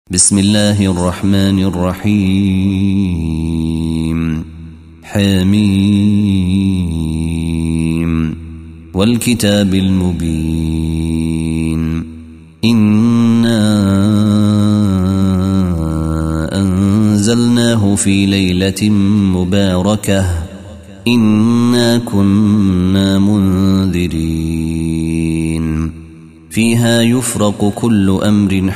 بسم الله الرحمن الرحيم. حميم والكتاب المبين. إنا أنزلناه في ليلة مباركة إنا كنا منذرين فيها يفرق كل أمر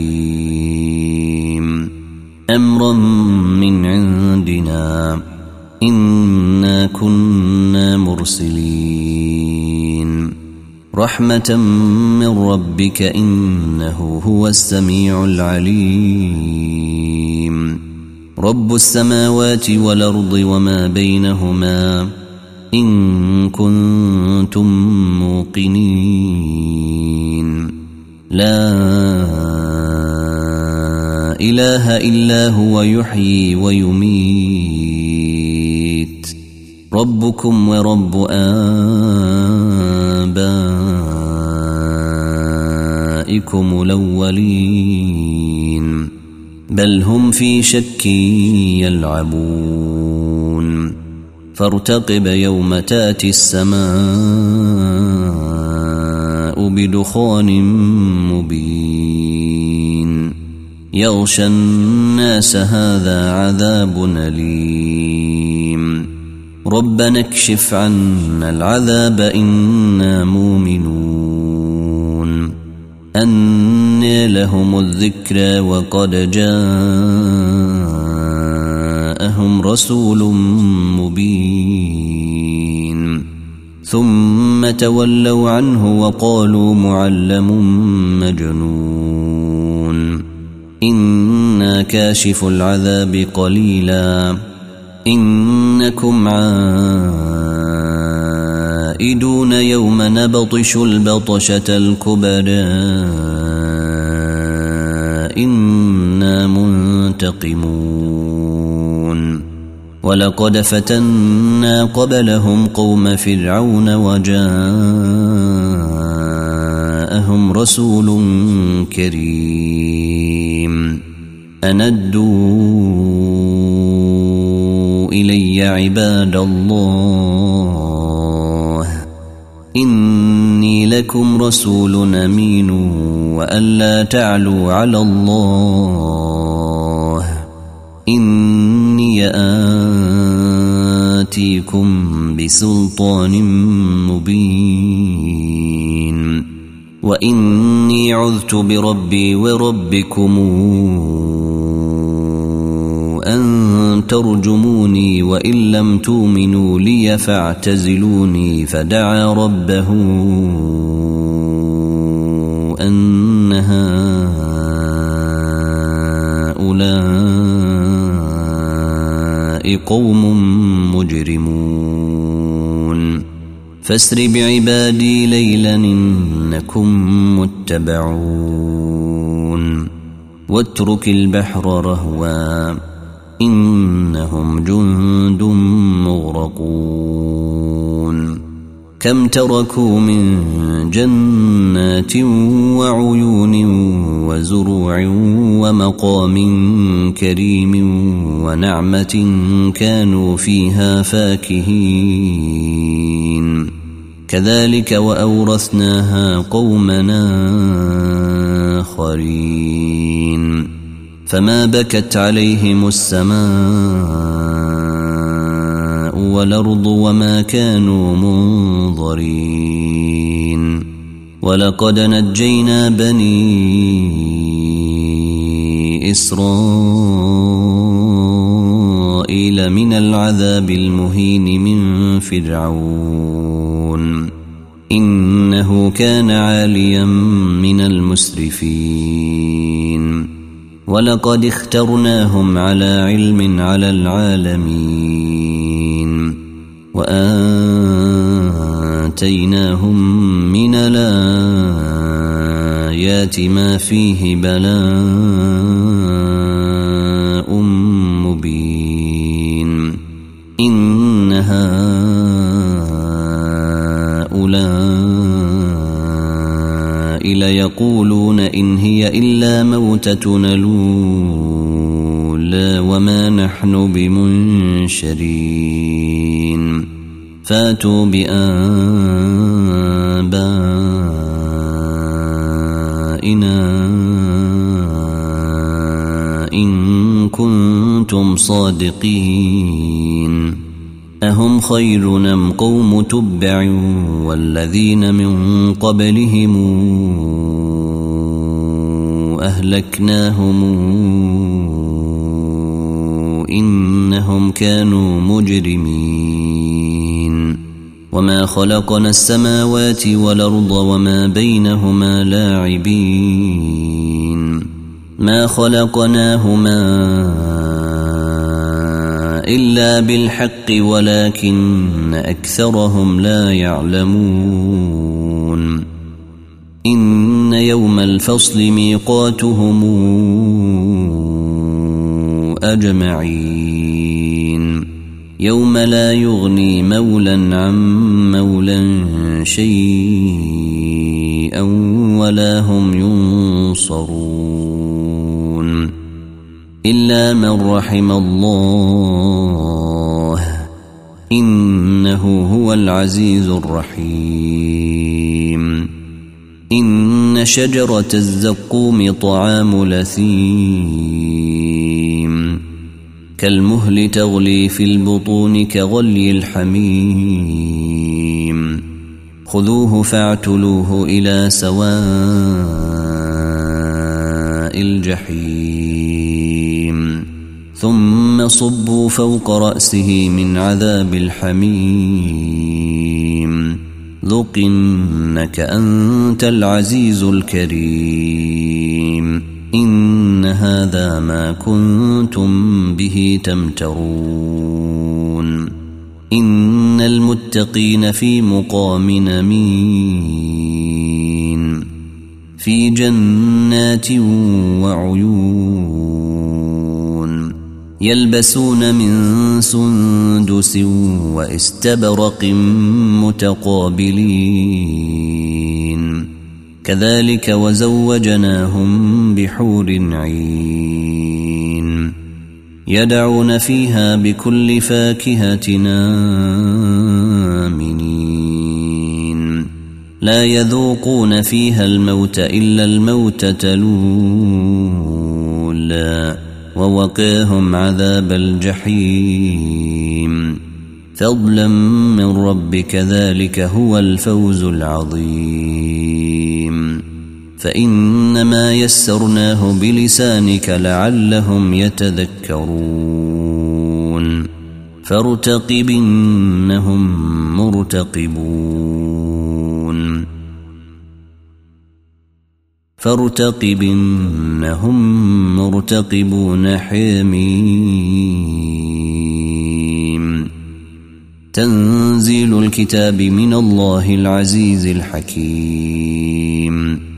حكيم أمرا من عندنا إنا كنا مرسلين رحمة من ربك إنه هو السميع العليم رب السماوات والأرض وما بينهما إن كنتم موقنين لا إله إلا هو يحيي ويميت ربكم ورب آبائكم الأولين بل هم في شك يلعبون فارتقب يوم تأتي السماء بدخان مبين يغشى الناس هذا عذاب أليم ربنا اكشف عنا العذاب إنا مؤمنون أنى لهم الذكرى وقد جاءهم رسول مبين ثم تولوا عنه وقالوا معلم مجنون إنا كاشف العذاب قليلا إنكم عائدون يوم نبطش البطشة الكبرى إنا منتقمون ولقد فتنا قبلهم قوم فرعون وجاءهم رسول كريم أن ادوا إلي عباد الله إني لكم رسول أمين وألا تعلوا على الله إني آتيكم بسلطان مبين وإني عذت بربي وربكم أن ترجموني وإن لم تؤمنوا لي فاعتزلوني فدعا ربه أن هؤلاء قوم مجرمون فاسر بعبادي ليلا إنكم متبعون واترك البحر رهوا إنهم جند مغرقون كم تركوا من جنات وعيون وزروع ومقام كريم ونعمة كانوا فيها فاكهين كذلك وأورثناها قومنا آخرين فما بكت عليهم السماء والأرض وما كانوا منظرين ولقد نجينا بني إسرائيل من العذاب المهين من فرعون إنه كان عاليا من المسرفين ولقد اخترناهم على علم على العالمين وآتيناهم من الآيات ما فيه بلاء مبين إن هؤلاء ليقولون إن هي إلا موتتنا الأولى وما نحن بمنشرين فاتوا بآبائنا إن كنتم صادقين أهم خير أم قوم تبع والذين من قبلهم أهلكناهم إنهم كانوا مجرمين وما خلقنا السماوات والأرض وما بينهما لاعبين ما خلقناهما إلا بالحق ولكن أكثرهم لا يعلمون إن يوم الفصل ميقاتهم أجمعين يوم لا يغني مولا عن مولا شيئا ولا هم ينصرون إلا من رحم الله إنه هو العزيز الرحيم إن شجرة الزقوم طعام لثيم كالمهل تغلي في البطون كغلي الحميم خذوه فاعتلوه إلى سواء الجحيم ثم صبوا فوق رأسه من عذاب الحميم ذق إنك أنت العزيز الكريم إن هذا ما كنتم به تمترون إن المتقين في مقام أمين في جنات وعيون يلبسون من سندس واستبرق متقابلين كذلك وزوجناهم بحور عين يدعون فيها بكل فاكهة آمنين لا يذوقون فيها الموت إلا الموتة الأولى ووقاهم عذاب الجحيم فضلا من ربك ذلك هو الفوز العظيم فإنما يسرناه بلسانك لعلهم يتذكرون فارتقب إنهم مرتقبون فارتقب إنهم مرتقبون حميم تنزيل الكتاب من الله العزيز الحكيم